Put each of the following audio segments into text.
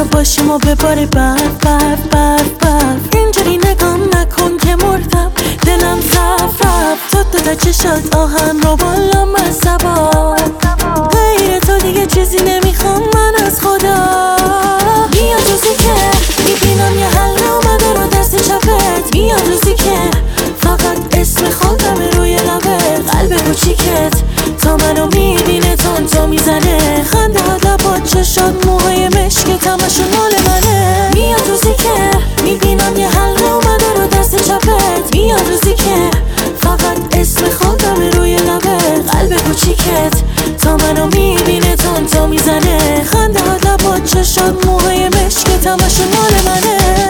تو باشیم و بباره برف اینجوری نگام نکن که مردم دلم رفت تو تا چشات آهن رو بالا مصبا غیر تو دیگه چیزی نمیخوام من از خدا میاد روزی که میبینم یه حلقه اومده رو دست چپت میاد روزی که فقط اسم خودمه روی لبت قلب کوچیکت تا منو میبینه تون میزنه خنده ها لبات چشات موهای مشکت همشون مال منه میاد روزی که میبینم یه حلقه اومده رو دست چپت میاد روزی که فقط اسم خودمه روی لبت قلب کوچیکت تا منو میبینه تون میزنه خنده ها لبات چشات موهای مشکت همشون مال منه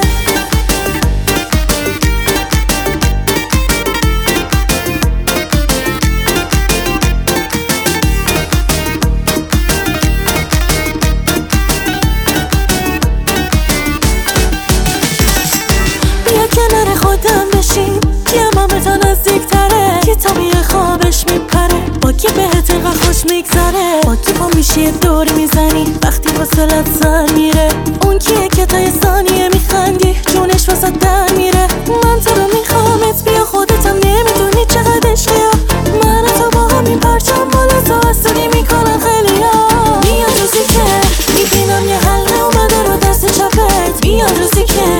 کنار خودم بشیم که همه تا نزدیک تره که طبیعه خوابش میپره با کی بهت اینقدر خوش میگذره با کی پا میشی دور میزنی وقتی وصلت سر میره اون کیه که تا یه ثانیه میخندی جونش واسه در میره من تو رو میخوامت بیا خودتم نمیدونی چقدر عشقی من تو با همین پرچم بالا تو حسودی میکنن خیلی ها میاد روزی که میبینم یه حلقه اومده رو دست چپت میاد روزی که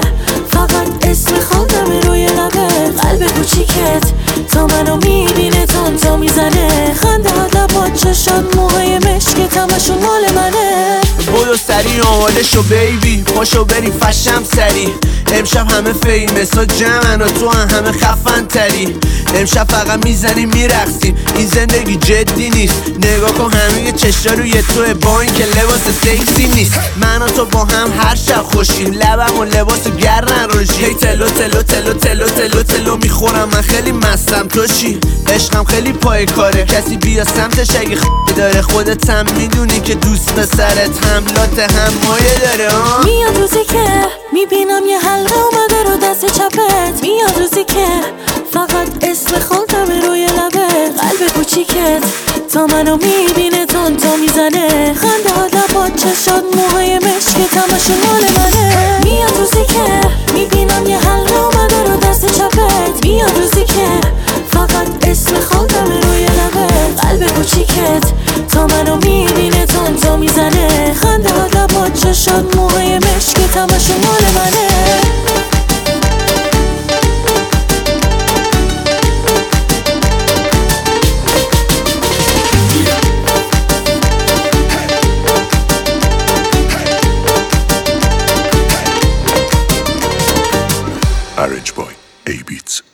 فقط اسم خودمه روی لبت قلب کوچیکت تا منو میبینه تون میزنه خنده ها لبات چشات موهای مشکت همشون مال منه بودو سری آماده شو بیبی پاشو بریم فشم سری امشب همه فیمس ها جمعن و تو همه خفن تری امشب فقط میزنیم میرقصیم این زندگی جدی نیست نگاه کن همه چشا روی توه با این که لباس سکسی نیست من و تو با هم هر شب خوشیم لبم و لباس گرن روشی هی تلو تلو تلو تلو تلو تلو میخورم من خیلی مستم تو چی عشقم خیلی پای کاره کسی بیا سمتش اگه داره خودت هم میدونی که دوست پسرت حملات هم مایه داره میاد روزی که میبینم یه حلقه اومده رو دست چپت میاد روزی که فقط اسم خودمه روی لبت قلب کوچیکت تا منو میبینه تون میزنه خنده ها لبات چشات موهای مشکت همشون مال منه میاد روزی که میبینم یه حلقه اومده رو دست چپت میاد روزی که فقط اسم خودمه روی لبت قلب کوچیکت تا منو میبینه تون میزنه خنده ها لبات چشات موهای مشکت همشون مال منه Orange Boy, A-Beats.